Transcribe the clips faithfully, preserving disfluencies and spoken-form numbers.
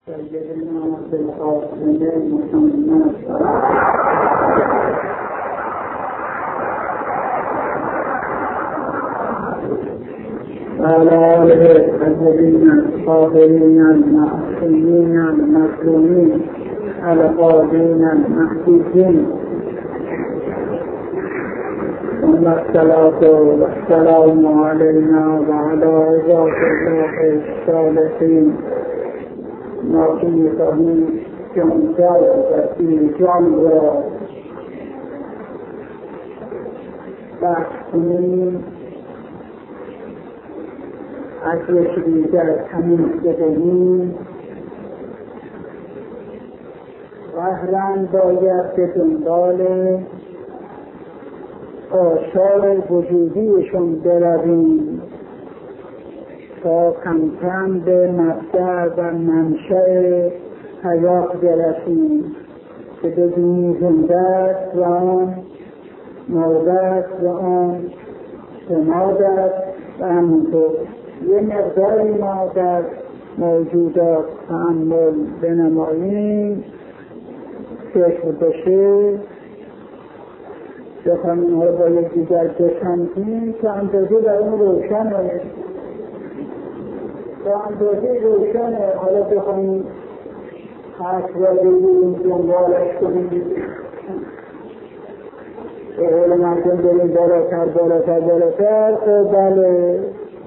سيدنا بالقاسم محمد وعلى آله الطيبين الطاهرين المعصومين المظلومين القادرين المحفوظين، ثم الصلاة والسلام علينا وعلى عباد الله الصالحين نصيحهم جمعات في جمع بحث کنیم از یک دیگر همین بدهیم. قهرن باید به دنبال آثار وجودیشون برویم تا کم کم به مبدأ و منشأ حیات برسیم که بدونی زنده است و آن مرده است و آن شماد است و همونطور یه مقداری ما در موجودات تأمل بنماییم، فکر بشه، بخواهیم اینها رو با یک دیگر بسنجیم تا اندازه در اون روشنه تا اندازه روشنه حالا بخواهیم حق را بگیریم دنبالش کنیم به قول مردم بریم بالاتر بالاتر بالاتر خب بله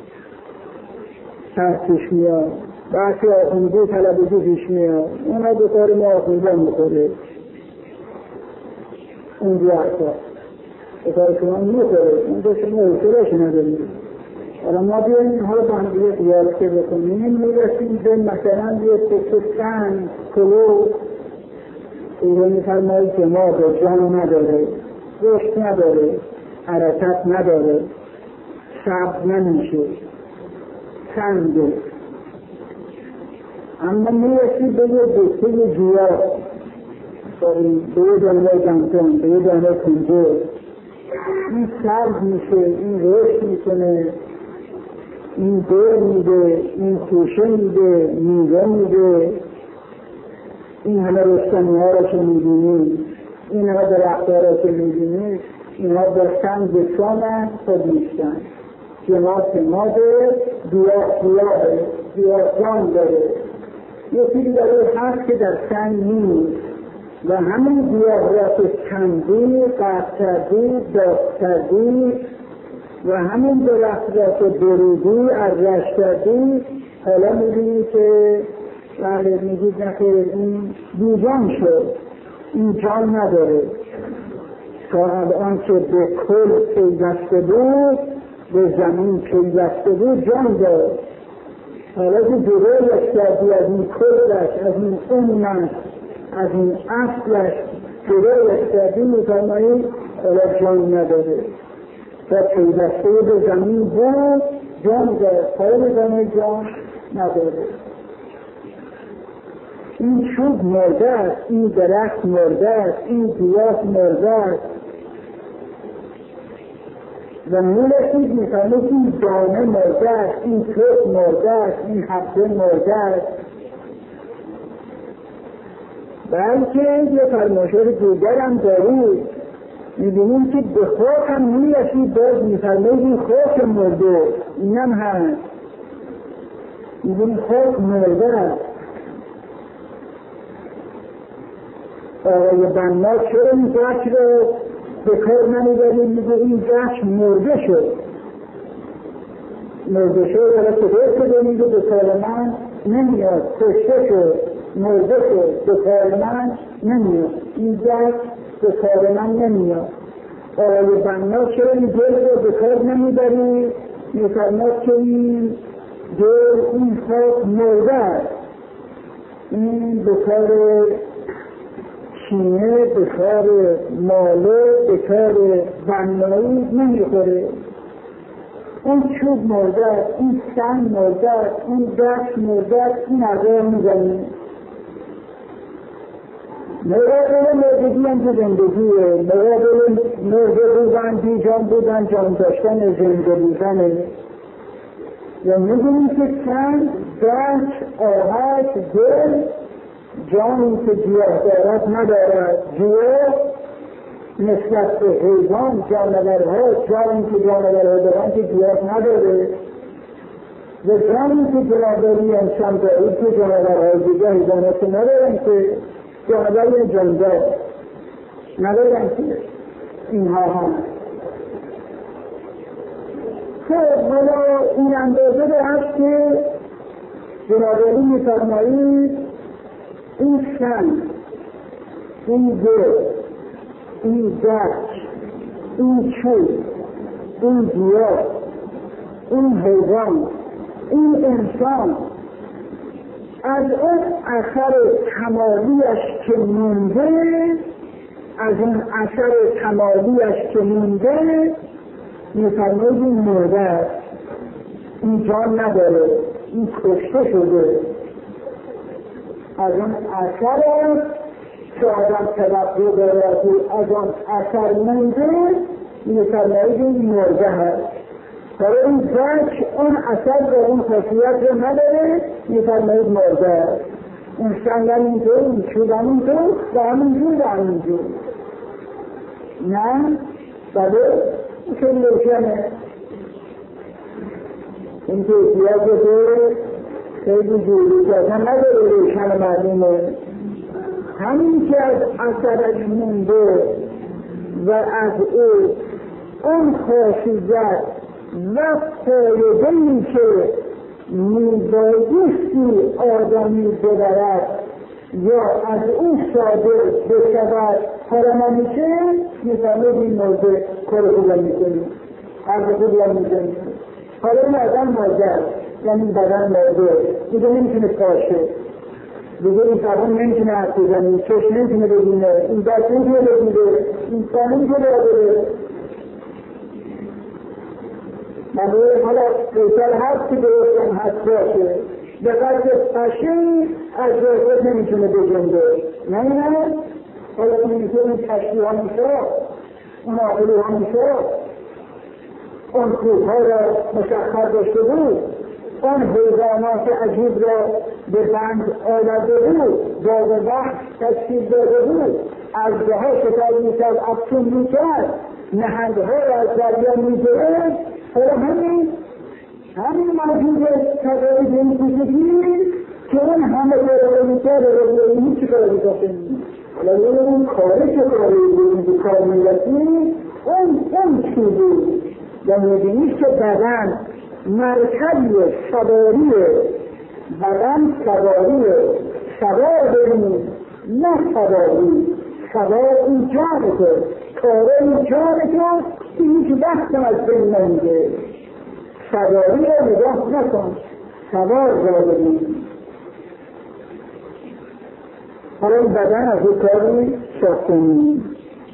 سخت پیش میاد، بحثی آخوندی طلبگی پیش میاد، اونا به کار ما آخوندن میخوره، اون بیارتا به کار شما میخوره، اون به شما حوصله‌اش نداریم. حالا ما بیاییم اینها رو با هم دیگه قیاسه بکنیم، میرسیم به مثلا یه تکه سنگ کلو ایره میفرماید که ما به جان نداره، رشد نداره، حرکت نداره، صبر نمیشه، سنگه، اما میرسید به یه دسته گیاه، به یه دانه گمتون، به یه دانه کنجه، این سرد میشه، این رشد میکنه، این دور میده، این توشه میده، میوه میده، این همه رشتنی ها را که میبینید، این همه درخت ها را که میبینید، اینها با سنگ سامن خود میشتن. جماعت ماده گیاه گیاهه، گیاه جان داره، یه چیزی داره هست که در سنگ نیست و همین گیاه را که کندی، قطع کردی، داغ کردی و همین درخت را که بریدی، ارزش کردی، حالا میبینی که بله میگید نخیر این بیجان شد، این جان نداره. تا الان که به کل پیوسته بود، به زمین پیوسته بود، جان داشت. حالا که جلویش کردی از این کلش، از این امنش، از این اصلش جلویش کردی، میفرمایی حالا جان نداره. تا پیوسته به زمین بود، جان داشت، حالا بزنه جان نداره. این چوب مرده است، این درخت مرده است، این گیاه مرده است و میرسید میفرمید این دانه مرده است، این توپ مرده است، این حبه مرده است. بلکه یه فرمایشات دیگر هم دارید، میبینیم که به خاک هم میرسید، باز میفرمید این خاک مرده، اینم هست، میبینیم خاک مرده است. آقای بنا چرا این گچ رو به کار نمیبرید؟ میگه این گچ مرده شد، مرده شد، حالا چطور شده؟ میگه به کار من نمیاد، کشته شد، مرده شد، به کار من نمیاد، این گچ به کار من نمیاد. آقای بنا چرا این گل رو به کار نمیبرید؟ میفرماد که این گل، این خاک مرده است، این به کار چینه، به کار ماله، به کار بنایی نمیخوره. اون چوب مرده است، این سنگ مرده است، این دشت مرده است، این عذاب میزنی. مقابل مردگی هم که زندگیه، مقابل مرده بودن، بی جان بودن، جان داشتن، زنده بودنه. و میدونیم که چند دست، آهش، دل، جانی که گیاه دارد ندارد. گیاه نسبت به حیوان، جانورها، جانی که جانورها دارند که گیاه نداره و جانی که جانوری انسان دارید که جانورهای دیگه حیوانات ندارن که جانوری جاندار ندارن که اینها هم. خب حالا این اندازه به هست که جنابالی میفرمایید این شن، این دل، این دست، این چوب، این گیاه، این حیوان، این انسان از اون اثر کمالیش که مونده، از اون اثر کمالیش که مونده میفرماید این مرده است، این جان نداره، این کشته شده. از اون اثر که آدم توقع داره از اون اثر مونده میفرماید این مرده هست. برای این ذات اون اثر و اون خاصیت رو نداره میفرماید مرده است. این سنگ هم اینطور، این چوب هم اینطور و همینجور و همینجور. نه بله این خیلی روشنه. این که احتیاج داره خیلی جوری که اصلا نداره روشن معلومه. همین که از اثرش مونده و از او اون خاصیت و فایده‌ای که میبایستی آدمی ببرد یا از او صادر بشود حالا نمیشه میفهمید این مرده کار خوبم میکنیم، حرف خوبم میکنیم. حالا این آدم مرده است، یعنی بدن مرده دیگه نمیتونه پاشه، دیگه این زبان نمیتونه حرف بزنه، چشم نمیتونه ببینه، این دست نمیتونه ببینه، این پا نمیتونه ببینه. من حالا بیتر هست که درستم هست باشه به قدر پشه از درست نمیتونه بجنده. نه نه حالا نمیتونه این پشتی ها میشه، اون آقلی ها میشه، اون کوه ها را مشخر داشته بود، اون حیوانات عجیب را به بند آورده بود، باغ وحش تشکیل داده بود، ارزه ها شکار میکرد، افسون میکرد، نهنگ ها را از دریا میگرد. حالا همین همین موجود تقریبی به این کوچگی که اون همه کار میکرد و این چی کار میکرد. حالا اون کاری که کاری به کار میرسی اون اون چی بود و میبینیش که بدن مرکبی سواری، بدن سواری سوار بریم، نه سواری سوار این جاره که کاره این جاره که هیچ وقتم از بین نمیده. سواری رو نگاه نکن، سوار را بریم. حالا این بدن از این کاری ساخته نیم.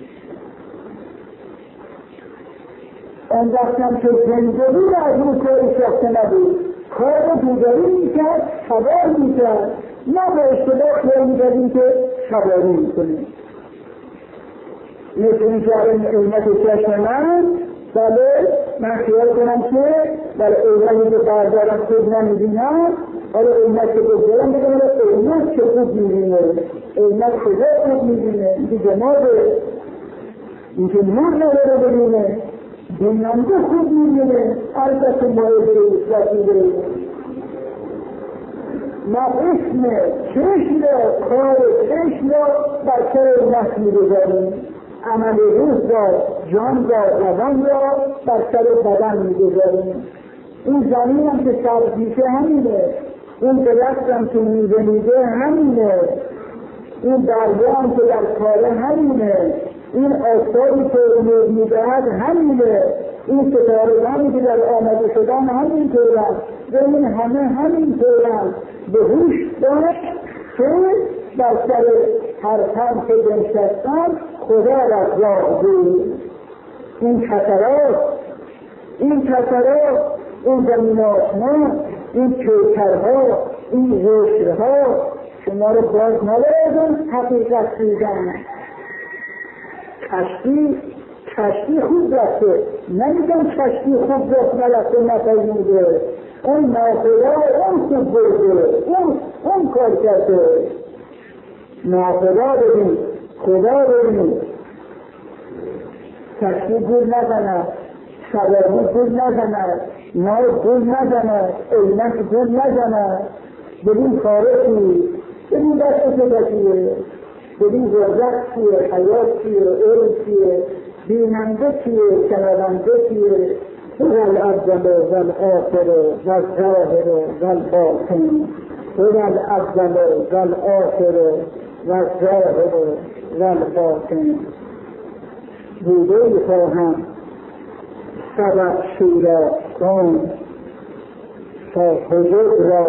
اون وقتم که زندگی از اون کاری ساخته نبود، کار دیگری میکرد، سوار میکرد. ما به اشتباه خیلی میکردیم که سواری میکنیم. مثل این که این علمت چشم من، بله من خیال کنم که در علمتی که بردارم خود نمیبینم، حالا علمت که بگذارم بگم علمت که خوب میبینه، علمت خدا خوب میبینه، این که جنابه این که نور نداره ببینه، بیننده خوب میبینه، البته مایه بره اصلاحی بره. ما اسم چشم را، کار چشم را بر سر علمت میگذاریم، عمل روز را، جان را، روان را بر سر بدن میگذاریم. این زمین هم که سبز میشه همینه، این درخت هم که میوه میده همینه، این دریا هم که در کاره همینه، این آفتابی که امید میدهد همینه، این ستارگانی که در آمده شدن همین طورن و این همه همین طورن. به هوش باش که در سر هر تن که بنشستن خدا را راه بود. این کسرات این کسرات این زمین آسمان، این کوکرها، این زشرها شما رو باز ندارد حقیقت دیدن. کشتی کشتی خوب رفته، نمیگم کشتی خوب رفت نرفته نفهمیده، اون ناخدا اون خوب برده، اون اون کار کرده. ناخدا ببین، خدا ببین، کشتی گول نزند، سواری گول نزند، نار گول نزند، عینک گول نزند. ببین خارجی، ببین دست کشیه، ببین رزق چیه، حیات چیه، علم چیه، بیننده چیه، شنونده چیه. هو الاول والآخر والظاهر والباطن، هو الاول والآخر والظاهر والباطن. بوده خواهم سبق شورا کن تا حضور را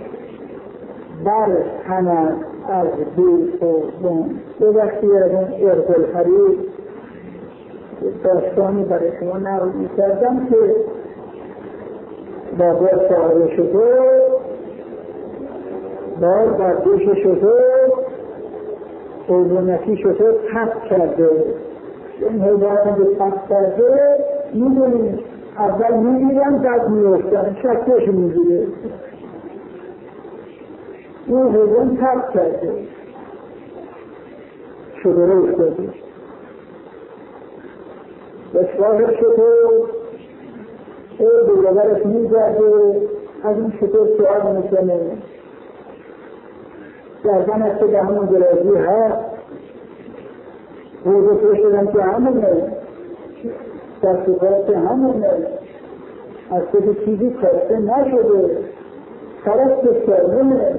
بر همه از دیر خوردن. به وقتی از اون ارق الحریر داستانی برای شما نقل می‌کردم که بابا سواره شده، بار بر دوش شده، قربونتی شده، تب کرده. این حیوان به تب کرده میدونید اول میگیرن بعد میفتن، شکلش میگیره. این حیوان تب کرده شده رو افتاده بسراحر شطور ای بزرگرش میگرده، از این شطور سوال میکنه گردن از که همون درازی هست، روزه تو شدن که همونه، دست و پاس همونه، از که چیزی کاسته نشده، سرست سرمونه،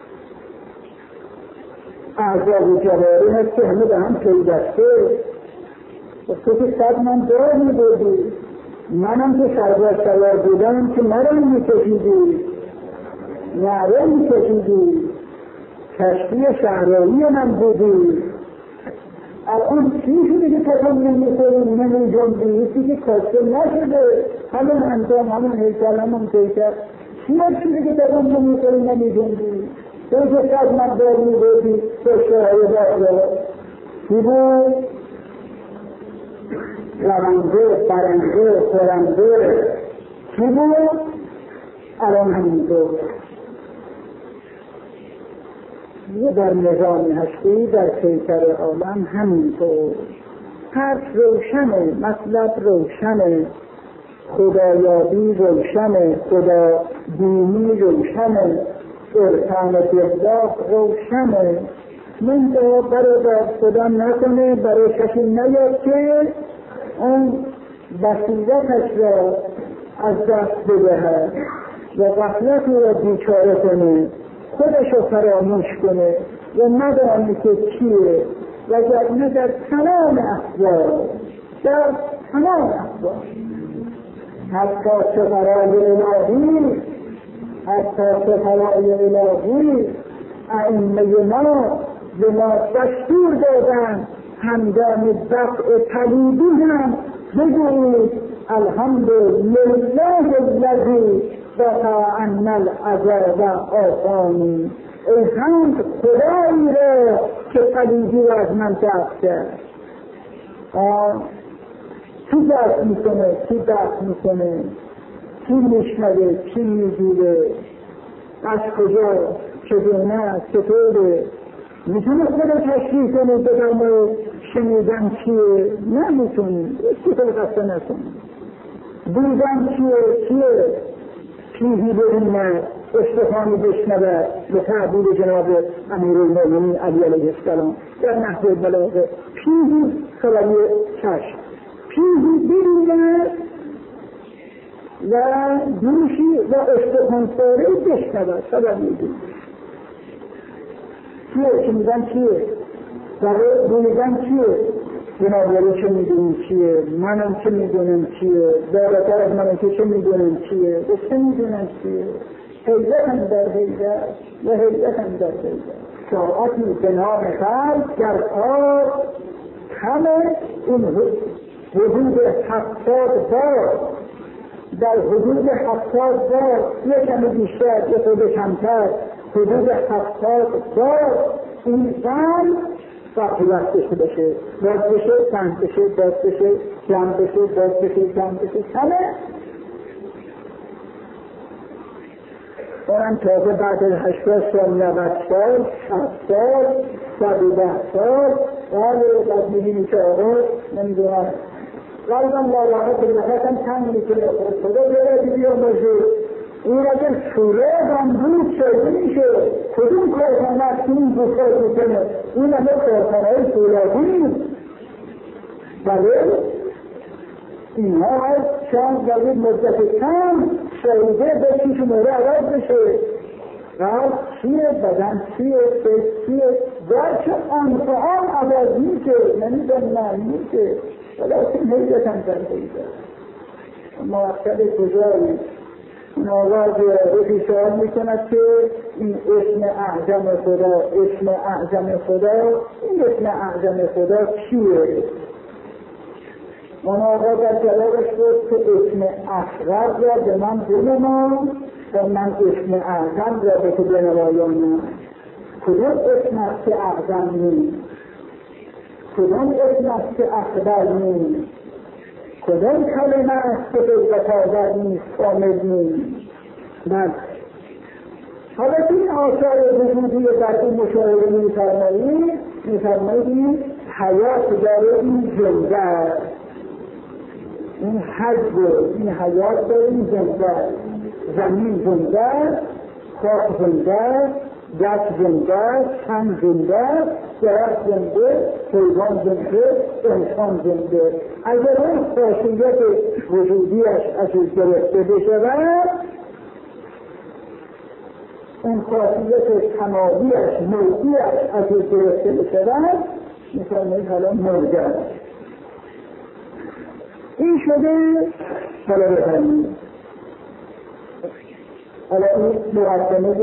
اعضاب و جواری هست که همه به هم پیدسته. تو که صد من دار میبودی، منم که سرباز سوار بودم که مرم میکشیدی، نعره میکشیدی، کشتی شهرایی من بودی. الان چی شده که تکم نمیخوری نمی جنبی؟ یکی که کاسته نشده، همون انجام، همون هیکل، همون پیکر. چی هست شده که تکم نمیخوری نمی جنبی؟ تو که صد من دار میبودی تو شهرهای داره چی بود؟ رونده، برنده، خورنده چی بود؟ الان همینطور یه در نظام هستی در پیکر عالم همینطور. حرف روشنه، مطلب روشنه، خدایابی روشنه، خدا دینی روشنه، ارکان دلداغ روشنه. من تو برادر خدا نکنه برای کسی نیاد که اون بصیرتش را از دست بدهد و غفلت را بیچاره کنه، خودش را فراموش کنه و ندانی که چیه. و در در تمام احوال، در تمام احوال، حتی سفرای الهی، حتی سفرای الهی ائمه ما به ما دستور دادن هنگام دفع پلیدی هم بگویید الحمدلله الذی دفع عنا العذاب آفانی. ای حمد خدایی را که پلیدی را از من دفع کرد. کی دفع میکنه؟ کی دفع میکنه؟ کی میشنوه؟ کی میگیره؟ از کجا؟ چگونه؟ چطوره؟ میتونه خدا تشریح کنه بگم شنیدن چیه؟ نمیتونی، چی تو قصه نکنی. دیدن چیه؟ چیه؟ پیهی ببینه، استخوانی بشنوه به تعبیر جناب امیرالمومنین علی علیه السلام در نحو البلاغه. پیهی خبری چشم، پیهی ببینه و دوشی و استخوانساره بشنوه. خبری ببینه چیه؟ شنیدن چیه؟ برای بویدن چیه؟ جنابالی چه میدونیم چیه؟ منم چه میدونم چیه؟ دارتر از منم که چه میدونم چیه؟ و چه میدونم چیه؟ حیلت هم در حیلت و حیلت هم در حیلت. ساعتی به نام خلق در کار همه این حدود هفتاد بار، در حدود هفتاد بار، یک کمی بیشتر یک خود کمتر، حدود هفتاد بار این زن وقتی وقتش بشه، باز بشه، کم بشه، باز بشه، کم بشه، باز بشه، کم بشه، همه اونم تازه بعد از هشتاد سال، نود سال، شصت سال، صد و ده سال ولی بعد میبینی که آقا نمیدونم قلبم لاغره به نفسم تنگ میکنه خدا بیاره بیا مجور این اگر سوره بمبود شده میشه کدوم کارخانه است این بکار میکنه این اگر کارخانه سولادی نیست بله اینها از چند دقیق مدت کم شایده بشی که موره عوض بشه قلب چیه بدن چیه فکر چیه گرچه آنفعال عوض میشه نمیدونم میشه ولیکن حیدتن تنبیده موقع کجایی این آواز روحی سوال میکند که این اسم اعظم خدا اسم اعظم خدا این اسم اعظم خدا چیه؟ اون آقا در جوابش بود که اسم اصغر را به من بنما و من اسم اعظم را به تو بنمایانم. کدوم اسم است که اعظم نیست؟ کدوم اسم است که اکبر نیست؟ کدوم کلمه است که قدرت آور نیست کامل نیست؟ من حالا این آثار وجودی در این مشاهده می‌فرمایید می‌فرمایید حیات داره این زنده این حج این حیات داره این زنده زمین زنده خاک زنده دست زنده تن زنده درخت زنده حیوان زنده انسان زنده اگر اون خاصیت وجودیش از او گرفته بشود اون خاصیت تمامیش موضوعش از او گرفته بشود می‌فرمایید حالا مرده است این شده حالا بفرمایید حالا این مقدمه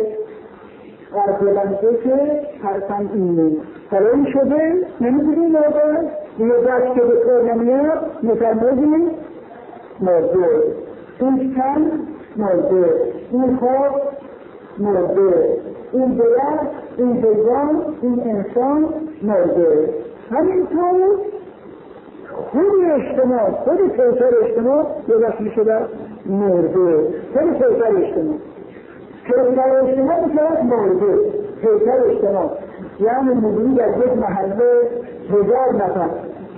قربلنده که حرفم اینه حالا این شده نمیدونیم آقا یه دست که به کار نمیاد میفرمایید مرده این تن مرده این خواب مرده این درخت این حیوان این انسان مرده همینطور خود اجتماع خود پیسر اجتماع یه دست میشه در مرده خود پیسر اجتماع پیسر اجتماع بکنید مرده پیسر اجتماع یعنی مدونی در یک محله هزار نفر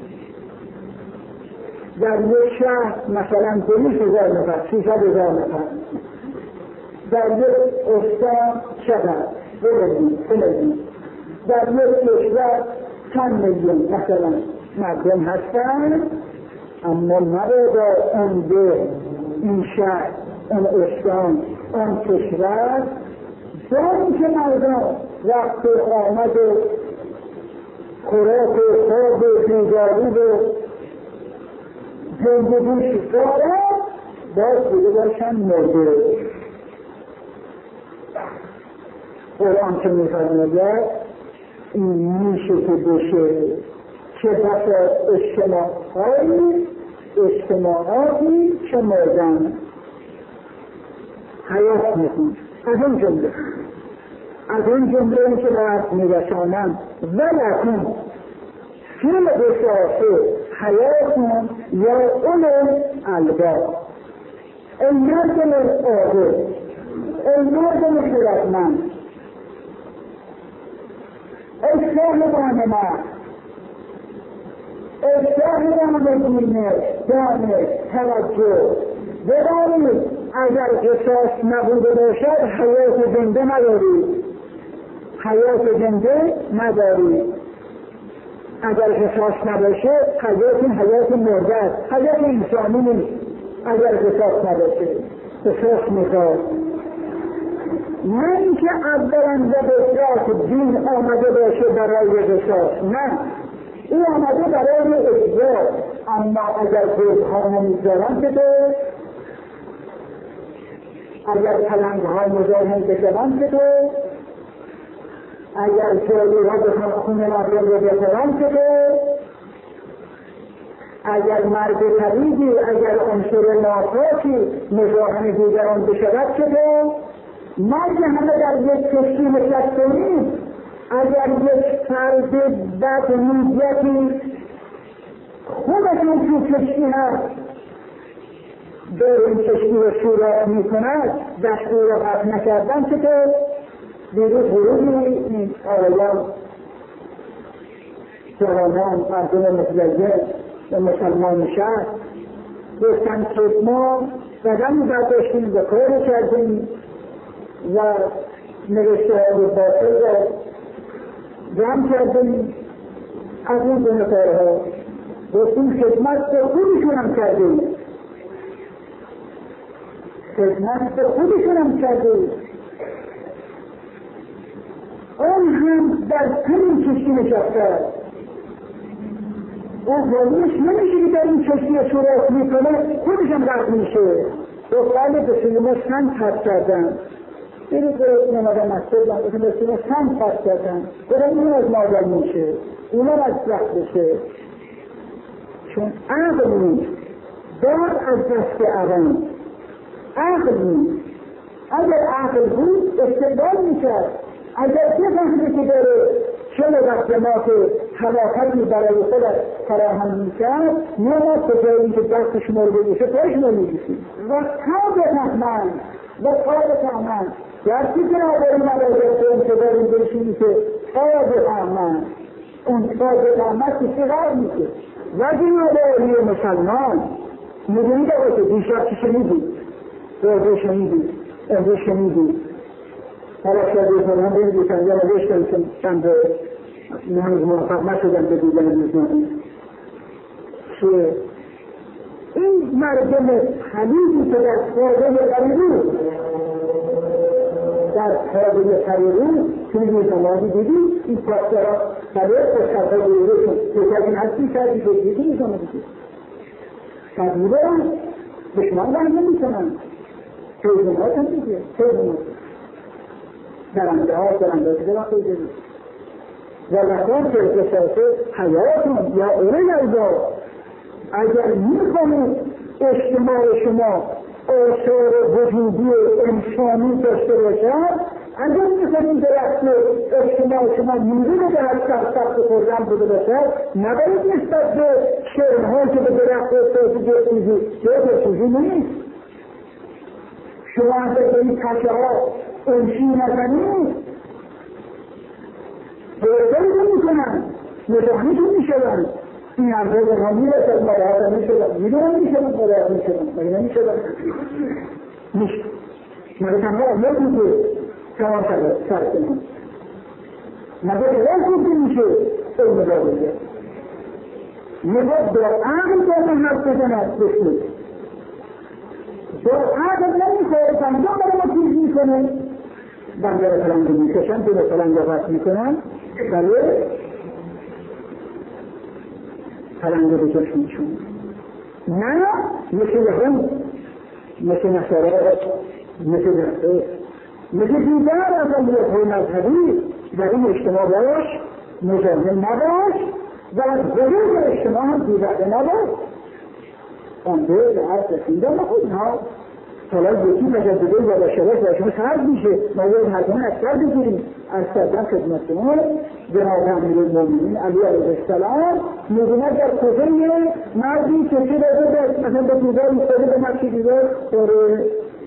در یک شهر مثلا دویست هزار نفر سیصد هزار نفر در یک استان چقدر بلدی بلدی در یک کشور چند میلیون مثلا مردم هستن اما نبادا اون ده این شهر اون استان اون کشور داری که مردم وقت آمد و خوراک و خواب و بیداری و زندگیش دارد باز بوده باشن مرده قرآن که میفرماید این میشه که بشه چه بسا اجتماعی اجتماعاتی که مردن حیات میخون از اون جمله از اون جمله که باید میرسانم ولکن فی القصاص حیاتون یا اولو الباب ای مردم عاقل ای مردم خردمند ای صاحبان مرد ای صاحبان دینه دانش توجه بدانید اگر قصاص نبوده باشد حیات زنده ندارید حیات زنده ندارید اگر قصاص نباشه حیات حیات مرده است حیات انسانی نیست اگر قصاص نباشه قصاص میخواد نه اینکه اولا و بسیار دین آمده باشه برای قصاص نه این آمده برای اجزا اما اگر گرزها نمیذارن که به اگر پلنگ ها مزاحم بشوند که به اگر جالی ها به خون مردم رو بخورن که به اگر مرد طبیعی اگر عنصر ناپاکی مزاحم دیگران بشود که به مرد همه در یک کشتی نشسته نیست اگر یک فرد بد نیتی خودشون تو کشتی هست دور این کشتی رو سوراخ میکند دستور رو قطع نکردن که که دیروز غروبی این آقایان جوانان مردم متلزم و مسلمان شهر گفتن که ما قدمی برداشتیم و کار کردیم و نوشته های باطل را جمع کردیم از این گونه کارها گفتیم خدمت به خودشون هم کردیم خدمت به خودشون هم کردیم اون هم در همین کشتی نشسته اون ظالمش نمیشه که در این کشتی سوراخ میکنه خودش هم غرق میشه دخترم به سوی ما سنگ پس کردن دیروز برای نمادم مسجد من به سوی ما سنگ پس کردن برای این از مادر میشه اون از وقت بشه چون عقل نیست دار از دست عوام عقل نیست اگر عقل بود استقبال میکرد اگر بفهمه که داره چه وقت ما که حلاکتی برای خودت فراهم میکرد ما کجایی که دست شما رو بگیشه پای شما میگیشیم و تا بفهمن و تا بفهمن درسی که نداریم نداریم که انتظاریم بشینی که تا بفهمن اون تا بفهمن که چقدر میشه وقتی نداری مسلمان میدونید آقا که دیشب چی شنیدی درده شنیدی امروز شنیدی حالا شاید بزنم هم بینیدیشن یا نوشتن که چند نهانز موفق نشدن به دیدن میزنی چیه این مردم حلیدی که در خواهده قریبی در خواهده قریبی که میگه زمانی دیدی این پاکترها سبب خوشترها دیدیشون که این هستی کردی که دیدی میزنه دیدی تبیره به شما رنگ نمیکنن تیزن ها کن دیگه تیزن ها درنده ها درنده ها که درنده ها دیدی و لطان که احساسه حیاتون یا اوره یلدا اگر میخواهید اجتماع شما آثار وجودی انسانی داشته باشد اگر میخواهید درست اجتماع شما میوه درست در سخت خورم بوده باشد نباید نسبت به شرمها که به درست احساسی جستیزی جستیزی نیست شما اگر به این کشه ها انشی نزنید بهتری رو میکنن نشانیتون میشدن این همه به هم میرسد مراحت میشدن میدونم میشدن مراحت میشدن مگه نمیشدن میشد مگه تنها عمر بوده تمام سر کنم مگه خلاص بوده میشه اون نگاه بوده نگاه در عقل با من حرف بزند بشید در عقل نمیخواه پنجا برای ما چیز میکنه بندر فلنگی میکشن که به فلنگ وقت میکنن بله فلنگ بکشنشون نه مثل هم مثل نصرات مثل نصرات مثل دیگر از امیتهای مذهبی در این اجتماع باش مجاهل نباش و از ظهور اجتماع هم دیوده نباش آنده به هر رسیده نخود اینها حالا یکی مجدده یا بشرات و شما سرد میشه ما باید هر کنه اکثر بگیریم از سردن خدمت شما جناب امیرالمومنین علی علیه السلام میدونه در کجای مردی که چه داده مثلا به دیوار ایستاده به نقش دیوار داره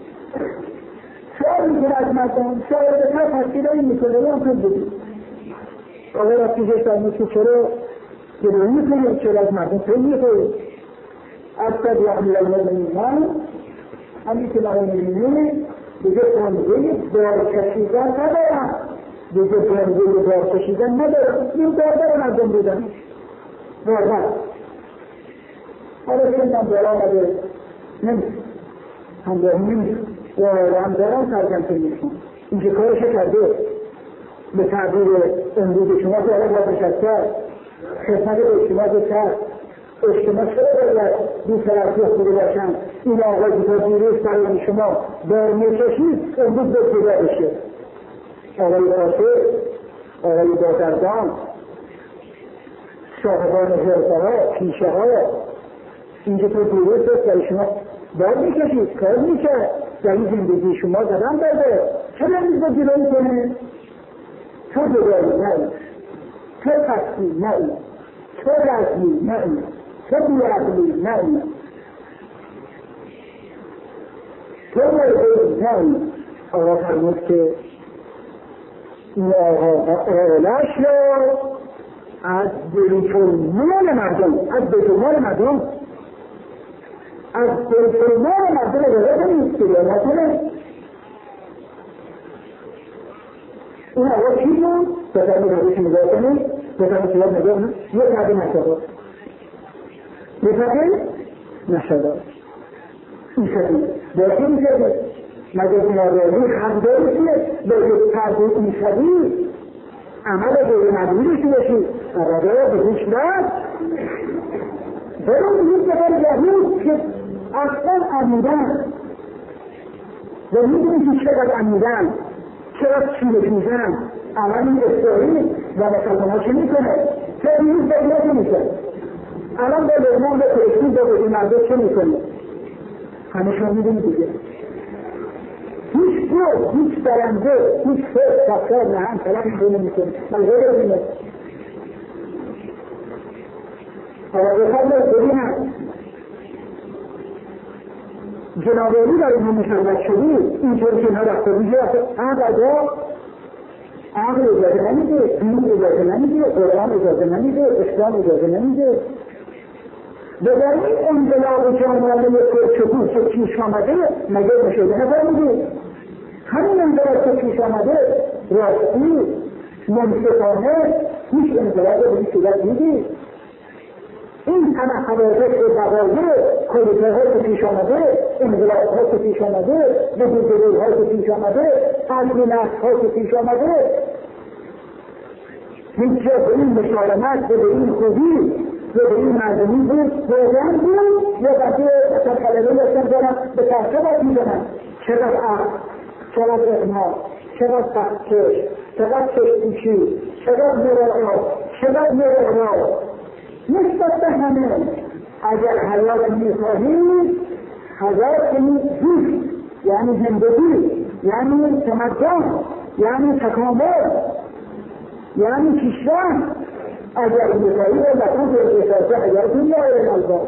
سوال میکنه از مردم شاید به هر تشکیلایی میکنه یا هم کنه بدید آقای را پیشش دارمید که چرا جلوی میکنه چرا از مردم خیلی میکنه از سر یا امیرالمومنین همین که مقام می‌بینید دیگه پنجه دار کشیدن ندارم دیگه پنجه دار کشیدن ندارم این داردار مردم بودن داردار حالا سندم دارا آمده نمیشه همدارم نمیشه و همدارم سرگم کنیشون این که کارش کرده به تعبیر امروز شما که آره باید نشسته خدمت به اجتماع بکرد اجتماع چرا باید دو طرفی خوده باشن این آقای که تا دیروز برای شما دار میکشید امروز به پیدا بشه آقای قاسر آقای بازرگان صاحبان حرفه ها پیشه ها اینجا تو دیروز برای شما دار میکشید کار میکرد در این زندگی شما قدم برده چرا امروز با جلوی کنه تو داری نه تو قصدی نه تو رزمی نه تو بیعقلی نه تو نه آقا فرمود که این آقا آلش رو از بیت‌المال مردم از بیت‌المال مردم از بیت‌المال مردم اجازه نیست که نکنه. این آقا چی بود؟ بفرمی روش نگاه کنید، بفرمی سیاد نگاه کنید، یه تقیی نشده یه تقیی نشده این شدید باید این شدید مگه ناراضی حق داری که باید تقیی این شدید عمل غیر مدنی باشید رده به گوش داد برون یک نفر یهود که اصلا عمیدن و میدونی که چقدر عمیدن چرا چیلش میزنن اول این اسرائیل و مسلمان ها چه میکنه؟ چه دیروز بگیره چه میکنه؟ الان با لغمان به پرشتید با بودی مرده چه میکنه؟ همه شما میدونی دیگه هیچ گل، هیچ برنده، هیچ فرد تفکر نه هم طلب میکنه میکنه ملغه ببینه حالا بخواهد ببینم جنابالی در اینها مشربت شدید اینطور که اینها رفته میشه عقل عقل اجازه نمیده دین اجازه نمیده قرآن اجازه نمیده اسلام اجازه نمیده بذارین انقلاب جامعه پرچکو که پیش آمده مگه مشاهده نفرمودید همین انقلاب که پیش آمده راستی منصفانه هیچ انقلاب به این صورت میدید این همه حوادث و بقایه کودتاها که پیش آمده انقلابها که پیش آمده بدوزدورها که پیش آمده قلب نفسها که پیش آمده هیچ جا به این مشارمت و به این خوبی و به این مردمی بود واقعا بود یا بقیه اصلا خلقه داشتن دارم به تحصیل باید میزنن چقدر عقل چقدر اقناع چقدر تحکش چقدر چشتیشی چقدر مراعات چقدر مراعات نسبت به همه اگر حیات میخواهید حیات زیست یعنی زندگی یعنی تمدن یعنی تکامل یعنی پیشرفت اگر میخواهید لطفاً به احساسه اگر دنیا الالباب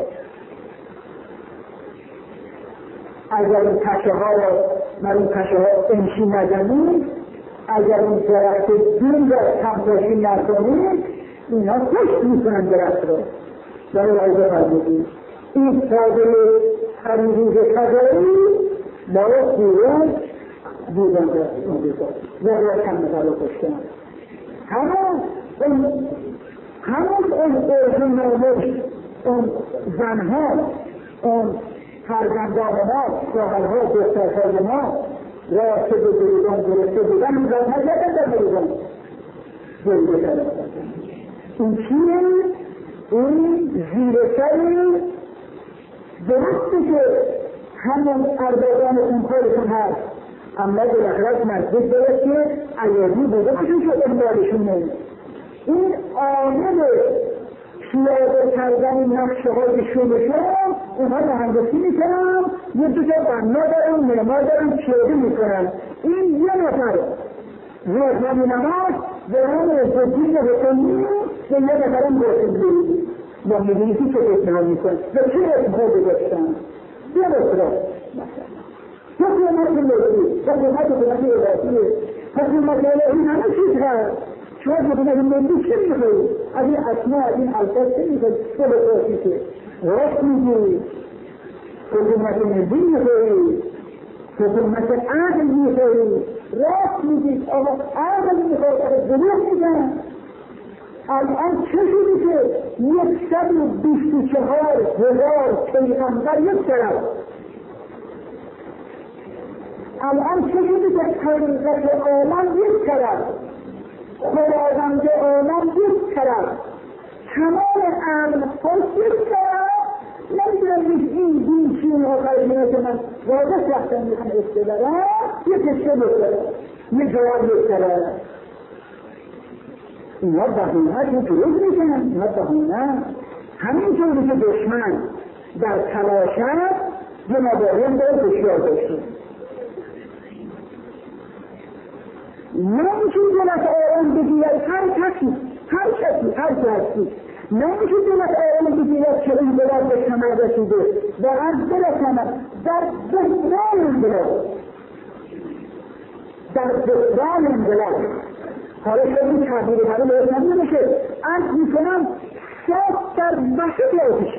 اگر این کشه ها را من این کشه ها انشی نزنید اگر این درخت دین را کمپاشی نکنید اینا خوش میکنن درخت را در رایزه فرمودید این ساده حریروز کذایی باید بیرون بودن در امریکا و باید کم نفر رو کشتن همون اون همون اون ارزو نامش اون زنها اون فرزندان ما شوهرها دخترهای ما را که به گریدان گرفته بودن این زن نزدن در گریدان گریده کردن این چیه؟ این زیرسری درسته که همون اربابان اونکارشون هست اما بالاخره نزدیک دارد که ایادی بوده باشون شد انبارشونه این عامل پیاده کردن نقشه های شبشون اونها مهندسی میکنن یه دو جا بنا دارن معمار دارن پیاده میکنن این یه نفر روزنامه نماز دارن ازدین بکنی و یه نفرم بکنی با میدونیسی که اتنام میکن و چه اتنام بگشتن یه بسرا حکومت ملی حکومت حکومت الهیه حکومت الهی همه چیز هست شما حکومت ملی چه میخوایی؟ از این اسما از این الفاظ چه میخوایی؟ چه بسراتی که راست میگی حکومت ملی میخوایی حکومت عقل میخوایی راست میگی آقا عقل میخوایی آقا دروغ میگن الان چه شدی که یکصد و بیست و چهار هزار پیغمبر یک طرف الان چه شدی که حقیقت عالم یک طرف خداوند عالم یک طرف تمام عالم خود یک طرف نمیدونم این دین چین ها قرمینه که من واضح وقتا میخوام استدارم یک کشه بکنه یک جواب یک طرف اینا بهونه که دروغ میکنن اینا بهونه همینطوری که دشمن در تلاشت یه مباریم داره بسیار داشته نه اینکه جلت آرام بگیرد هر کسی هر کسی هر کسی نمیشه دلت آرام بگیرد که این بلاد به کمر رسیده و از دل کمر در بحران انقلاب در بحران انقلاب حالا شدی تعبیر حالا باید نمیشه از میکنم شاید در وسط آتش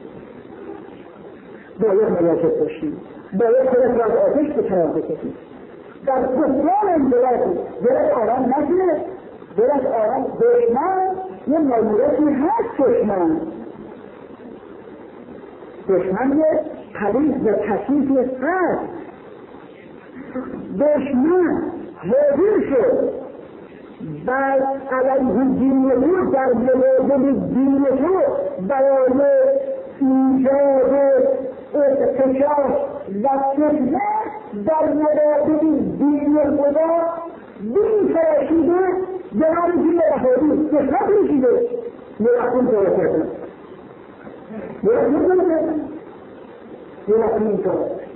باید مواجه باشی باید خودت را از آتش به کنار بکشی در بحران انقلاب دلت آرام نگیره دلت آرام دشمن یه ماموریتی هست دشمن دشمن یه پلیز و تصیفی هست دشمن حاضر شد بر علیه دین تو در مقابل دین تو برای ایجاد اختشاش و فتنه در مقابل دین خدا دین فراشیده جناب دین رهایی دشمن فراشیده مرحوم طور کردن مرحوم طور کردن مرحوم طور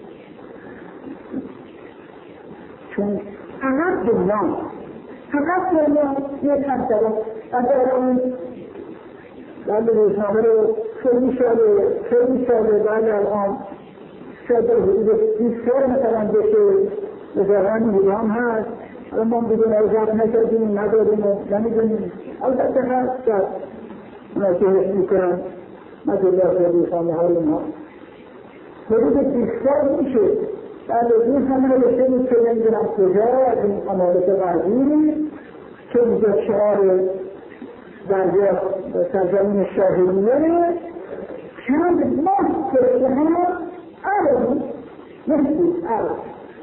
چون فقط دنیا فقط دنیا یک هم سرم اگر اون بعد روزنامه رو خیلی ساله خیلی ساله بعد الان شاید در حدود بیست سال مثلا بشه وزاران ایران هست الان ما بدون اوزار نکردیم نداریم و نمیدونیم البته هست که اونا که حس میکنن مدلات و روزنامه ها رو ما حدود بیست سال میشه بعد این همه رشته بود که نمیدونم کجا از این امارت غربی که اینجا شعار درجا سرزمین شاهریه چند ماه کشته همه عربی نسید عرب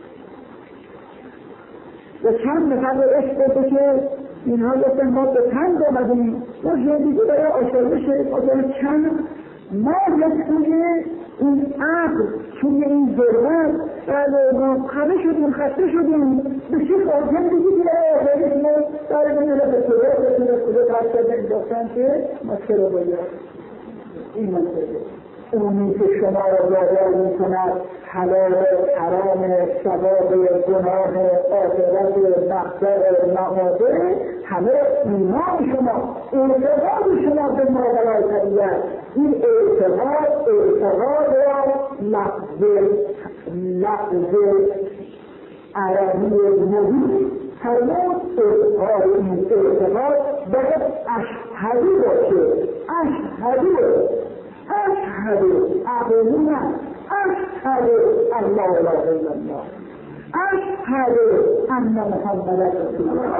و چند نفر عشق بده که اینها گفتن ما به تند آمدیم ما زندگی برای آشارش آدم چند ما یک توی این عقل توی این ضرورت بله ما خبه شدیم خسته شدیم به چی خواهیم دیگه برای آخرش ما برای من به صدا بسید از خدا ترک کردن داستن که مسئله باید این مسئله اونی که شما را وادار میکند حلال حرام ثواب گناه آخرت مقدر معاده همه ایمان شما اعتقاد شما به ماورای طبیعت این اعتقاد اعتقاد را لفظ لفظ عربی مبین فرمود اعتقاد این اعتقاد باید اشهدی باشه اشهدی أشهد أقولنا أشهد أن لا إله إلا الله أشهد أن محمدا رسول الله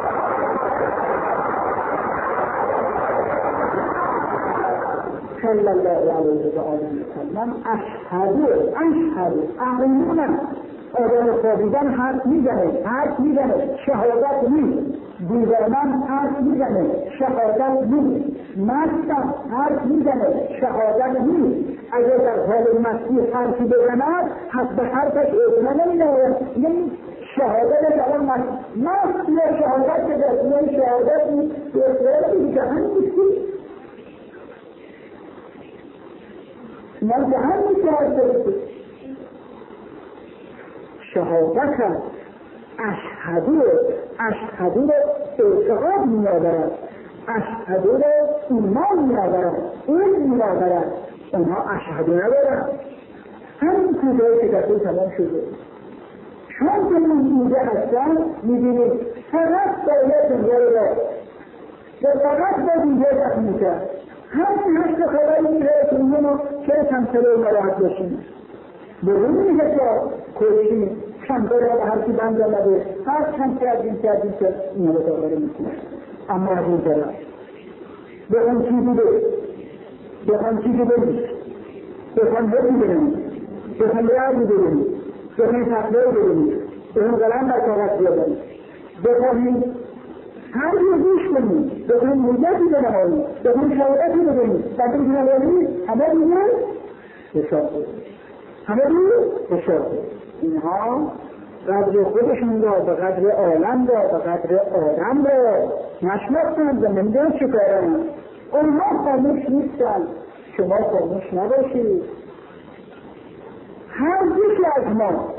صلى الله عليه وسلم أشهد أشهد أقولنا آدم خوابیدن حرف میزنه حرف میزنه شهادت نیست دیگران حرف میزنه شهادت نیست مستم حرف میزنه شهادت نیست اگر در حال مسیح حرفی بزند حد به حرفش اعتنا نمیده یعنی شهادت جوان مست یا شهادت که در یعنی شهادت نیست به اصطلاح به جهان نیستی نه جهان نیست حرف شهادت هست اشهدو اشهدو رو اعتقاد می آورد اشهدو رو ایمان می آورد این می آورد اونها اشهدو ندارد همین کوزهایی که در دل تمام شده چون که این کوزه هستن می بینید فقط باید دنیا رو را و فقط با دیگه دست می کرد همین هشت خبری می رای که اینو چرا تمثله مراحت باشیم بگون میگه که کشی چند را به هرکی بند آمده هر چند کردیم کردیم که این رو داغره میکنه اما از این طرف به اون چیزی به به اون چیزی بگید به اون بگی بگید به اون رعبی بگید به اون تقلیل بگید به اون قلم بر کاغذ بیادید به اون هر رو گوش کنید به اون مدتی بنمایید به اون شهادتی بگید بعد این جنوالی همه دیگه حساب کنید همه رو حساب اینها قدر خودشون را به قدر عالم را به قدر آدم را نشناختند و نمیدونم چه کارند اونها خاموش نیستند شما خاموش نباشید هر یکی از ما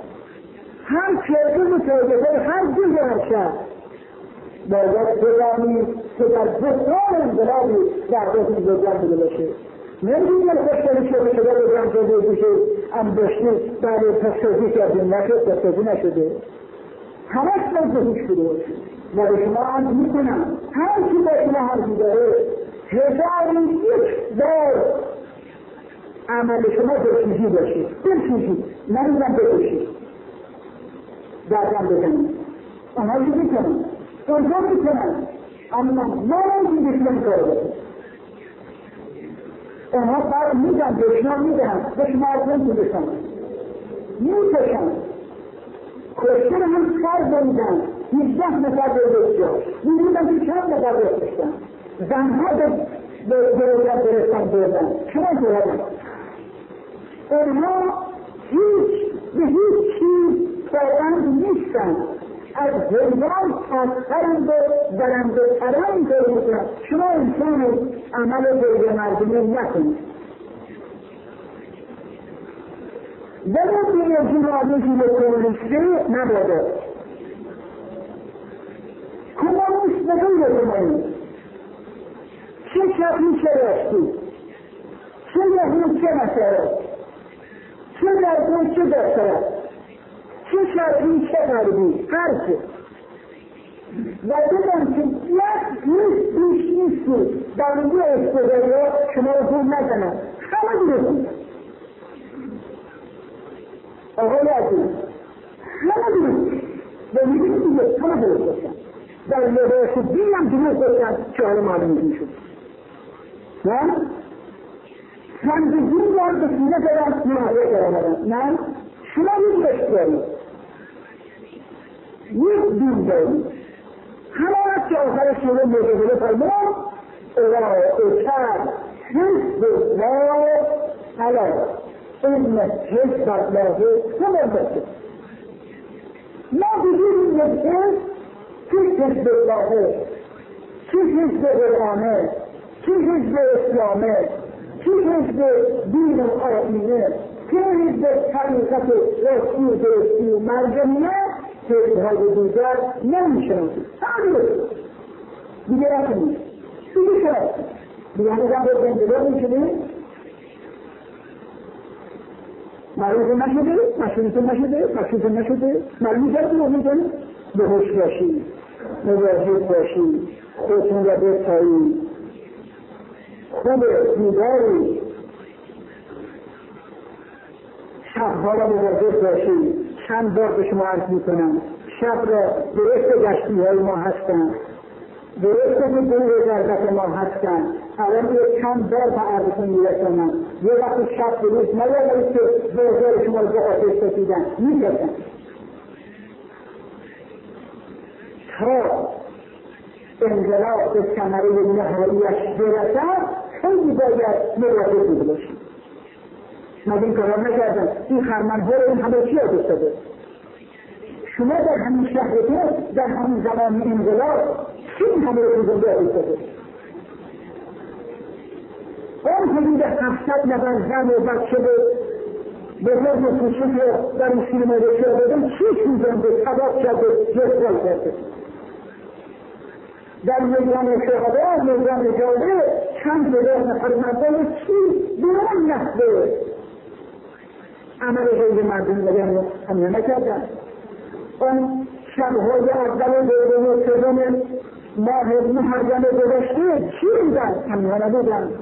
هر چهره و تاجده هر جز هر شهر باید بدانید که در بحران انقلابی وحدت لجن بوده باشه. نمیدونم خوشگلی شده شده لجن شده بشه انباشتی برای پسازی کردیم نشد پسازی نشده همش من بهش بوده باشه و به شما عرض میکنم هر کی با شما حرفی داره هزار یک بار عمل شما دلسوزی باشه دلسوزی نمیدونم بکشید دردم بزنید آنها رو میکنن اونجا میکنن اما ما این دشمن کار بکنم اونها بر میدن دشمن میدن دشمن کنتون بشن میکشن کشتر هم سر بریدن هیچده نفر به جا میدیدن که چند نفر بکشتن زنها به گروگت برستن بردن چرا بردن اونها هیچ به هیچ چیز پایبند نیستن از حیوان خاصترند و برنده ترند دارید شما انسان عمل غیر مردمی نکنید ولی به جنابه جیل کمونیستی نباده کمونیست بگوید کمونیست چه شبی چه رشتی چه یهود چه مسئله چه دردون چه دسترد چه شرقی چه غربی هر چه و بدان که یک نیست بیش نیستی در اینجا استداری ها شما رو دور نزنن همه بیرون آقای عزیز همه بیرون و میگه دیگه همه بیرون باشن در لباس دین هم بیرون باشن که حالا معلوم میشون نه؟ زندگی دار به سینه دارن محوه دارن نه؟ شما یک بشت دارید یک دین دارید همه از که آخر شما مجازله فرمان اولا اتر حزب الله علا این حزب الله همه بسید ما بگیریم یک حزب چه حزب الله چه حزب قرآنه چه حزب اسلامه چه حزب دین و آیینه چه حزب طریقت راستی و درستی و مرجمیه حزبهای دیگر نمیشناسید همه بسید دیگه نکنید دیگه شناسید دیگه همه هم به زندگاه میشنید معروف نشده مشروط نشده مشروط نشده معلوم کرد و میدونید به هوش باشید مواظب باشید خودتون را بپایید خوب بیداری شبها را مواظب باشید چند بار به شما عرض میکنم شب را درست گشتی های ما هستن درست که دور گردت ما هستن الان یک چند بار به عرضتون میرسنم یه وقت شب روز نیاید که بازار شما رو به آتش کشیدن میکشن تا انقلاب به ثمره نهاییش برسد خیلی باید مواظب بوده باشید مگه این کارا نکردن این خرمنها رو این همه چی یاد افتاده شما در همین شهرتون در همین زمان انقلاب چی این همه رو زنده یاد افتاده اون حدود هفتصد نفر زن و بچه به بزرگ و کوچک در این سینما رسیده دادن چی سوزنده تباه کرده جسرال کرده در میدان شهدا میدان جاده چند هزار نفر مردم چی بیرون نحوه عمل غیر مردم بگن همه نکردن اون شبهای اول و دوم و سوم ماه محرم گذشته چی بودن همه نبودن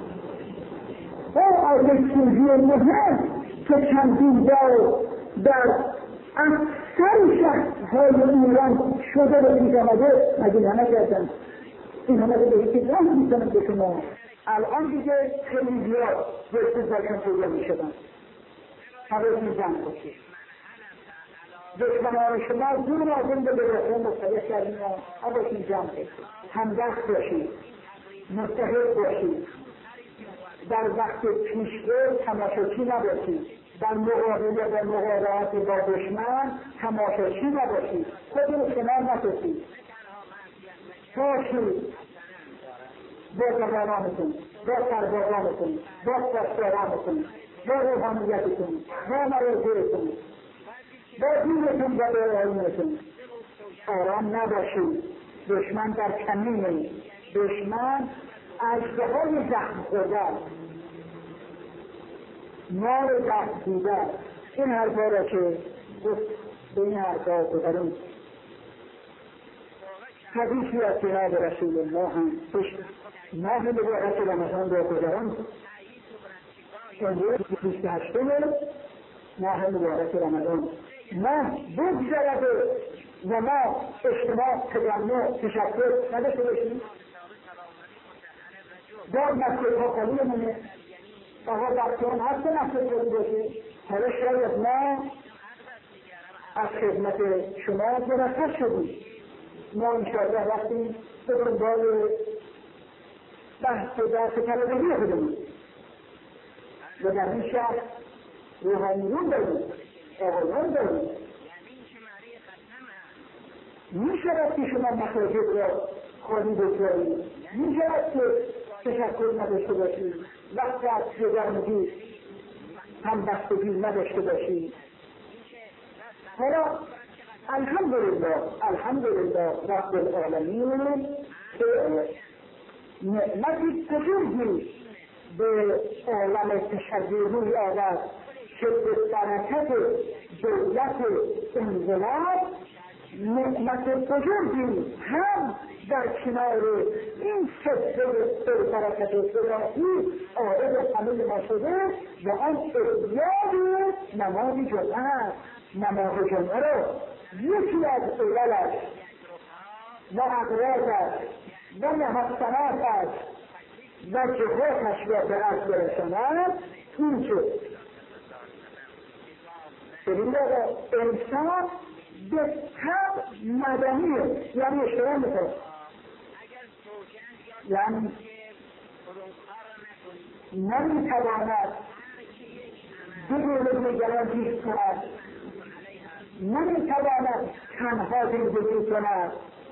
اون آتش سوزی مهم که چندین بار در اکثر شهرهای ایران شده به پیش آمده مگه نکردن این همه به هیچی راه میکنن به شما الان دیگه خیلی زیاد به استفادهشون پیدا میشدن حوضی جمع باشید دشمنان شما دور لازم به برسون مختلف کردیم حوضی جمع باشید همدست باشید متحد باشید در وقت پیشرو تماشاچی نباشید در مقابله و مقابلات با دشمن تماشاچی نباشید خود رو کنار نکشید باشید با جوانانتون با سربازانتون با پاسدارانتون با روحانیتتون با مراجعتون با دینتون و با آیینتون آرام نباشید دشمن در کمینه، دشمن اژدهای زخم خورده، مار زخم دیده. این حرفا را که گفت به این حرفا بذاریم حدیثی از جناب رسول الله هم ماه مبارک رمضان را گذارم. امروز بیست و هشتم ماه مبارک رمضان، ماه بگذرد و ما اجتماع تجمع تشکر نداشته باشیم. دار مسجدها خالی مونه، آقا بچه‌ها هست مسجد خالی باشه. حالا شاید ما از خدمت شما مرخص شدیم. ما انشاءالله وقتی به دنبال بحث و درس طلبگی خودمون و در این شهر روحانیون داریم، آقایان داریم. میشود که شما مساجد را خالی بگذارید، میشود که تشکر نداشته باشید، وقتی از جگرمگی هم بستگی نداشته باشید. حالا الحمدلله الحمدلله رب العالمین که نعمتی بزرگی به عالم تشریعی آورد که به برکت دولت انقلاب نعمت بزرگی هم در کنار این سلسله برکت الهی عارض همه ما شده و آن احیای نماز جمعه. نماز جمعه را یکی از عللش و اغراضش و محسناتش و جهاتش را به عرض برساند این که ببین آقا انسان به طبع مدنیه، یعنی اشترام میکنه، یعنی نمیتواند بدون دیگران زیست کند، نمیتواند تنها زندگی کند.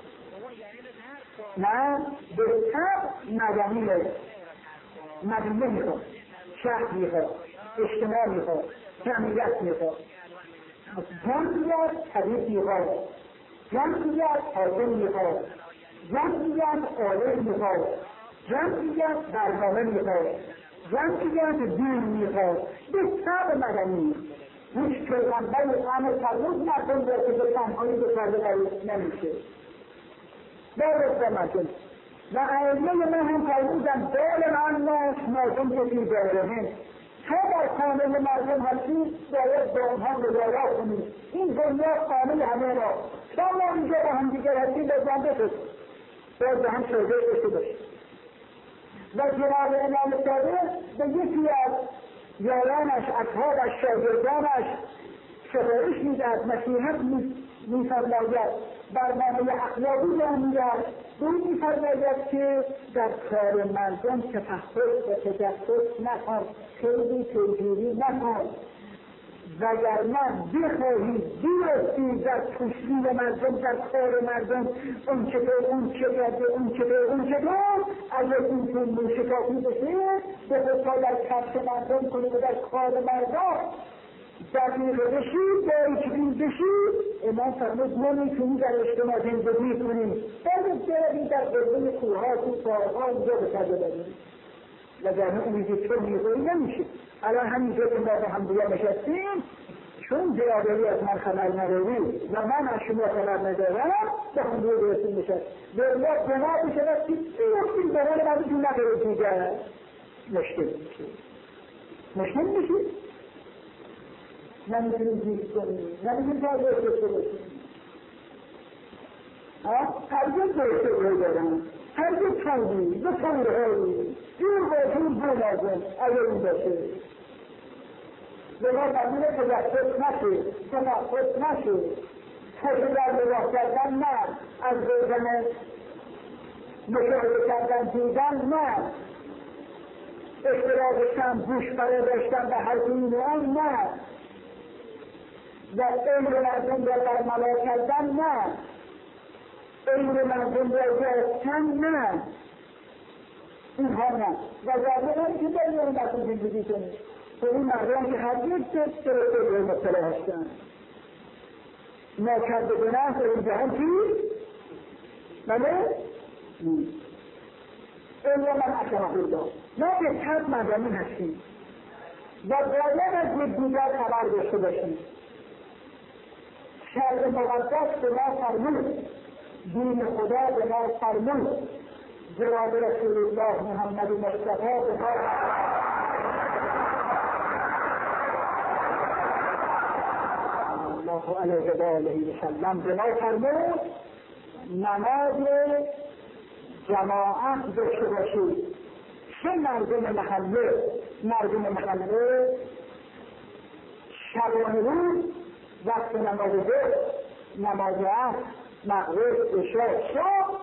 نه، به طبع مدنیه، مدنیه میخواد، شهر میخواد، اجتماع میخواد، جمعیت میخواد، جمعیت طبیعت میخواد، جمعیت حاضر میخواد، جمعیت عالم میخواد، جمعیت برنامه میخواد، جمعیت دین میخواد. به طبع مدنی هیچ پیغمبر همه فرمود مردم را که به تنهایی به فرده برید نمیشه بارد به مردم و ائمه من هم فرمودن بال الناس مردم که فی دارهم، تا در خانه مردم هستی باید به آنها مدارا کنید. این دنیا خانه همه را، تا ما اینجا با هم دیگر هستیم بزنده شد باید به هم شده داشته باشید. و جناب امام صادق به یکی از یارانش، اصحابش، شاگردانش سفارش میدهد، نصیحت میفرماید، برنامه اخلاقی می‌آموزد. او می‌فرماید که در کار مردم تفحص و تجسس نکن، خیلی پیگیری نکن، وگرنه بخواهی بیفتی در تشکیل مردم، در کار مردم، اون چطور اون چه کرده، اون چطور اون چطور، اگر این طور موشکافی بشه به خودتا در کفش مردم کنی و در کار مردم دقیقه بشید، باریک بین بشید. امام فرمود نمیتونی در اجتماع زندگی کنیم، باید بروی در قربون کوه‌ها تو ساح‌ها اینجا به سر ببریم، وگرنه اونی که چون میخوری نمیشه. الان همینجا که ما با هم دیگه نشستیم، چون برادری از من خبر نداری و من از شما خبر ندارم با هم دیگه درستیم نشست به الله گناه بشود که این برای من بجون نداره دیگر مشکل میشه مشکل میشه نمیتونیم زیست کنیم، نمیتونیم تا درسته باشیم. هرگز درسته روی دارم، هرگز چندی به طورهایی جور با جور بلازم اگر این باشه لذا ممنون تجسس نشه، تنفس نشه، خوشی در نگاه کردن نه، از روزن مشاهده کردن دیدن نه، اشتراکشم گوش برای داشتن به هر دینیان نه، و عمر مردم را برملا کردن نه، عمر مردم را گرفتن نه، اینها نه. و ضرورت که در این مردم زندگی کنید تو این مردم که هر یک دست درسته روی مطلع هستن ناکرد گناه در این جهان چیست؟ بله؟ الا من اکرمه الله. ما بهتر مدنی هستیم و باید از یکدیگر خبر داشته باشیم. شرع مقدس به ما فرمود، دین خدا به ما فرمود، جناب رسول الله محمد مصطفی به ما الله علیه و آله و سلم به ما فرمود نماز جماعت داشته باشید. چه مردم محله مردم محله شبانه روز وقت نماز ظهر، نماز عصر، مغرب، عشاء، صبح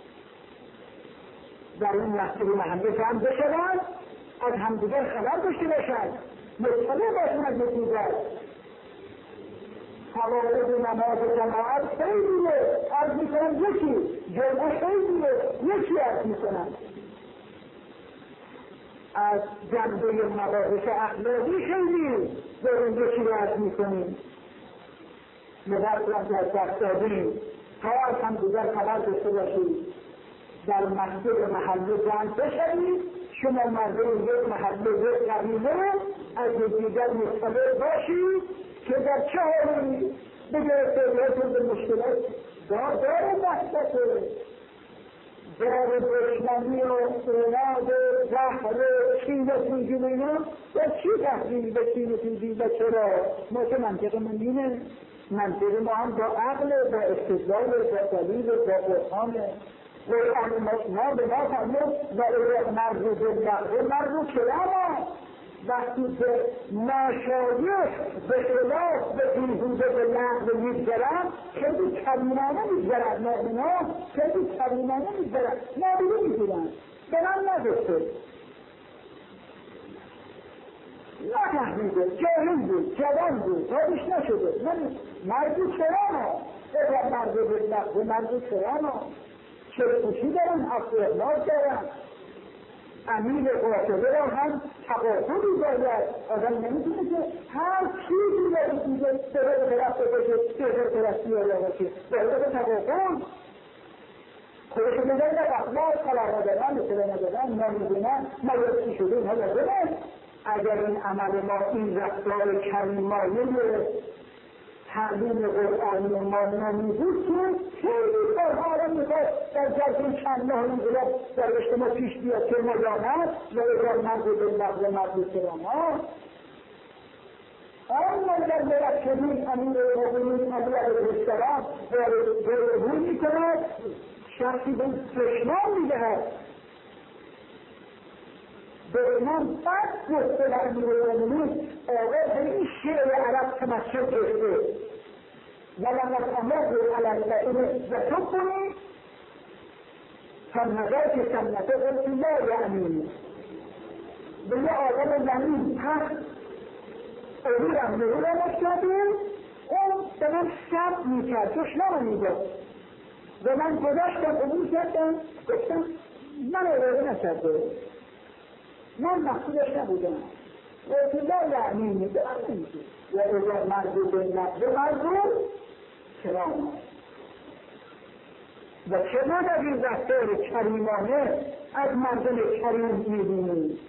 در این مسجد محله جمع بشوند، از همدیگر خبر داشته باشند، مطلع باشند از یکدیگر. فواید نماز جماعت خیلیه، عرض میکنم یکی، جمعه خیلیه، یکی عرض میکنم. از جنبه مباحث اخلاقی خیلی داریم یکی رو عرض میکنیم، مبارک در دست دادیم تا از هم دیگر خبر داشته باشید. در مسجد محله جمع بشوید، شما مردم یک محله یک قبیله از یکدیگر مطلع باشید که در چه حالی بگه فعلیتون به مشکلات دار داره بحثته دار دشمنی و اولاد و زهر و چینتون جمعینا در چی تحضیل به چینتون جیل و چرا؟ ما که منطق من اینه، منطق ما هم با عقل، با استدلال، با دلیل، با برهانه. و ما به ما فرمود و اگر مرزو باللغو مرزو کلامه، وقتی که ناشایش به خلاف به بیهوده به لغو میگذرد خیلی کریمانه میگذرد، مؤمنان خیلی کریمانه میگذرد، نابیده میگیرند. به من نگفته نفهمیده، جاهل بود، جوان بود، حالش نشده، مرزو کلامه. اگر مرزو باللغو مرزو کلامه چه خوشی دارن، اخلاق دارن، امیر قاطبه را هم تقاطبی باید. آدم نمیتونه که هر چیزی باید دیگه سبب پرسته باشه، سبب پرستی آیا باشه، باید به تقاطب خودشو میگن در اخلاق خلق ندارن، مثل ندارن، نمیدونن، مایدی شده اینها دارن. اگر این عمل ما این رفتار کریمانه تعلیم قرآنی ما نمیدود که خیلی کارها را میخواد در جلسه چند ماه انقلاب در اجتماع پیش بیاد که مدامت و اگر مرد باللغو و مرد کرامات. اما اگر مرکبی امیر المؤمنین علی علیه السلام جایگزین میکند، شخصی به دشمن میدهد، دشمن بد گفته و امیر المؤمنین آقا به این شعر عرب تمثل کرده ولقد امر علی الذین یتقون فالنظر که سنت قلت لا یعنی به یه آدم زمین هست امیرم نورمش کرده، اون به من شب میکرد، دشمن میداد و من گذاشتم امور کردم، گفتم من اراده نکرده، من مقصودش نبودم. قلت لا یعنی میده و اگر مرزو به نقض مرزو کرام و چرا در این رفتار کریمانه از مردم کریم میبینیم.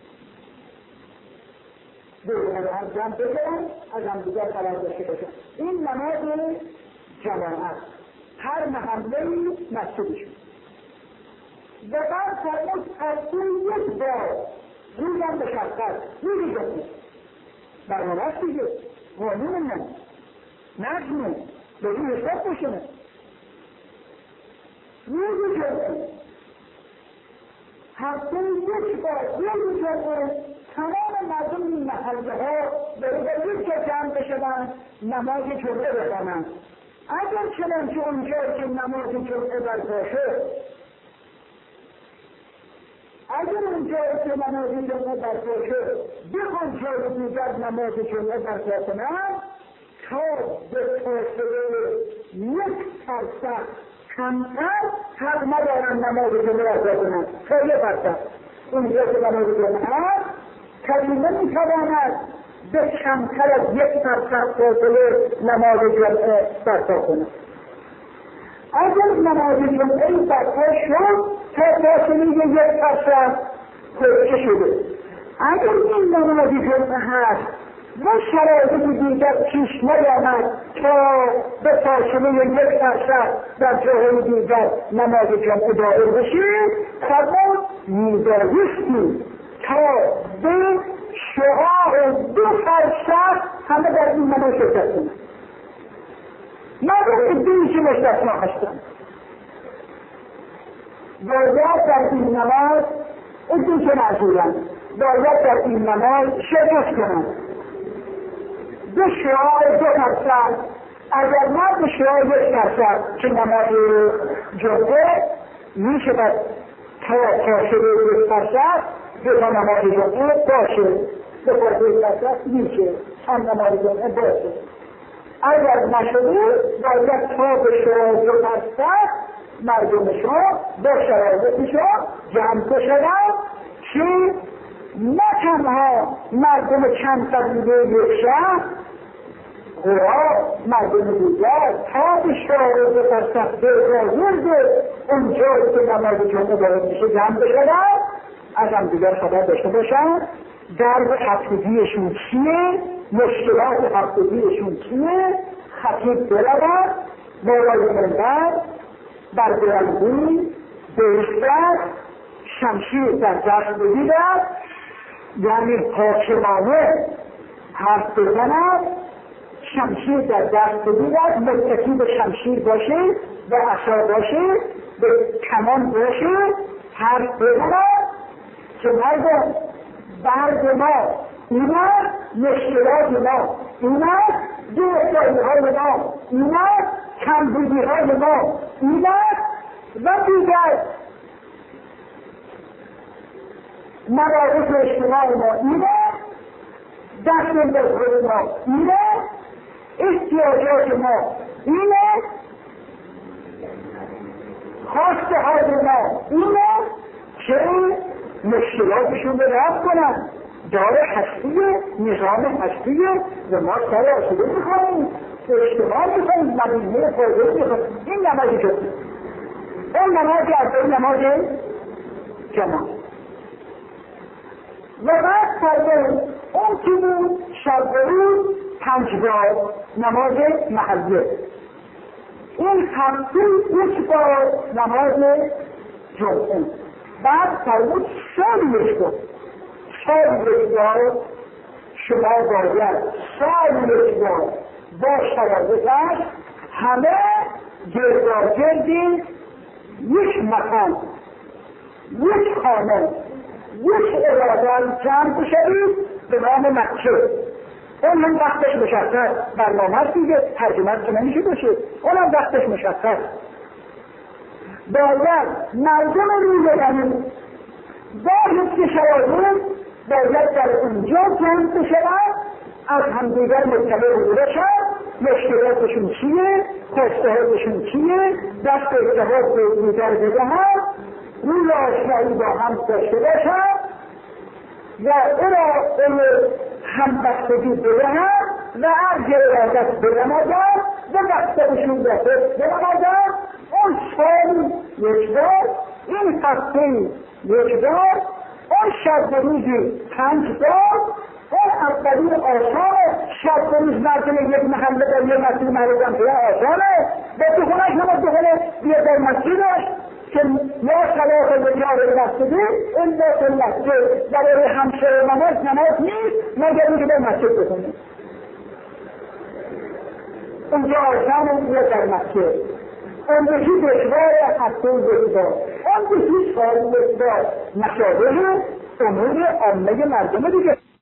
دور هم جمع بگرن، از هم دیگر خبر داشته باشن. این نماز جماعت هر محله‌ای مسجدشون و بعد فرمود از این یک بار روزم به شفقت روزی جمعه برنامه است دیگه قانون من نجمه به روی حساب بشنه روزی جمعه هفته یک بار روزی جمعه تمام مردم این محله ها برای یک جا جمع بشدن نماز جمعه بخوانند. اگر چنانچه اونجا که نماز جمعه برپا شد، اگر اونجا که نماز جمعه برپا شد بخوان جای دیگر نماز جمعه برپا کنند، تا به فاصله یک فرسخ کمتر حق ندارند نماز جمعه برپا کنند. تا یک فرسخ اونجا که نماز جمعه هست کریمه میتواند به کمتر از یک فرسخ فاصله نماز جمعه برپا کند. اگر نماز جمعه برپا شد تا فاصله یک درصد فرقه شده. اگر این نماز جمعه هست و شرایط دیگر پیش نیامد تا به فاصله یک درصد در جاهای دیگر نماز جمعه دایر بشه، فرمان میبایستی تا به شعاع دو فرسخ همه در این نماز شرکت کنند. مگر ادعایی که مستثنا هستند باید در این نماز ادعایی که معذورند باید در این نماز شرکت کنند. به شعاع دو درصد، اگر نه به شعاع یک درصد که نماز جمعه می شود تا فاصله یک درصد به تا نماز جمعه باشه، به فاصله یک درصد میشه هم نماز جمعه باشه. اگر نشده باید تا به شعاع دو درصد مردمشان با شرایطشان جمع شدن که نه تنها مردم چند قبیله یک شهر قرآن مردم دیگر تا به شعاع دو درصد به راجرد اونجایی که نماز جمعه دارد میشه جمع بشدن، از هم دیگر خبر داشته باشن درد هفتگیشون چیه، مشکلات هفتگیشون چیه، خطیب برود بالای منبر بر بلندی بایستد شمشیر در دست بگیرد، یعنی حاکمانه حرف بزند، شمشیر در دست بگیرد، متکی به شمشیر باشه، به عصا باشه، به کمان باشه، حرف بزند که مردم برد ما این است، مشکلات ما این است، گرفتاری های ما این است، کمبودی های ما این است و دیگر مواقف اجتماع ما این است، دست اندازهای ما این است، احتیاجات ما این است، خواسته های ما این است که مشکلاتشون رو رفع کنن. دار هستی نظام هستی و ما سر آسوده میخوانیم، اجتماع میخوانیم، مدینه فاضل میخوانیم. این نماز جمعه، اون نماز از این نماز جماعت. و بعد فرمان اون که بود شب و روز پنج بار نماز محلیه، این هفته یک بار نماز جمعه. بعد فرمود سال یک بار، سال یک بار شما باید سال یک بار با شرایطش همه گرداگردی یک مکان، یک خانه، یک عبادت جمع بشوید به نام مکه. اون هم وقتش مشخص برنامه هست دیگه، ترجمه که نمیشه باشه، اون هم وقتش مشخص. باید مردم روی زمین با حفظ شرایط باید در اونجا جمع بشود، از همدیگر مطلع بودشن، مشکلاتشون چیه، خواسته‌هاشون چیه، دست اجتهاد به دیگر بدهند، روی آشنایی با هم داشته باشند و او را اون همبستگی بدهند و از ارادت بنمازند و وقتشون به خود بنمازند. اون سال یک بار، این هفته یک بار، اون شب و روزی پنج بار. اون اولی آسانه، شب و روز مردم یک محله در یک مسجد مردم که آسانه، به دخونش نماز دخونه بیا در مسجدش که یا صلاح الرجال المسجدی الا فی المسجد، برای همسر نماز نماز نیست مگر اینکه در مسجد بخونه. اونجا آسانه یا در مسجد. اون بهی دشوار هفته دشوار، اون بهی سال دشوار، مشابه امور عامه مردم دیگه.